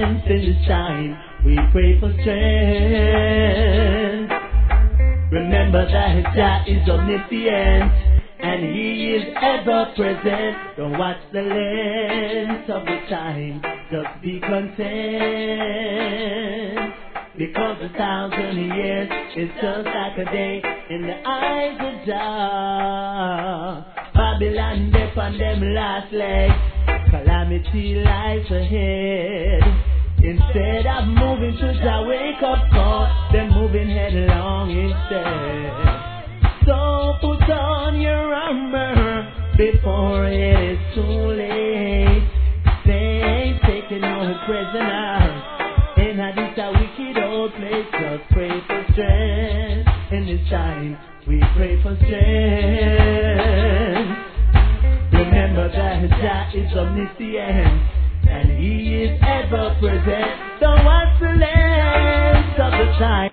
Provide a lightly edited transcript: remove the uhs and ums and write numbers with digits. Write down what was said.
strength in this time. We pray for strength. Remember that Jah is omniscient and He is ever present. Don't watch the length of the time, just be content. Because 1,000 years is just like a day in the eyes of Jah. Babylon deaf on them last legs, calamity lies ahead. Instead of moving to Jah wake up call, they're moving headlong instead. So put on your armor before it is too late. They ain't taking no prisoners in this a wicked old place. Just pray for strength in this time. We pray for strength. Remember that Jah is omniscient and He is ever present. Don't watch the length of the time.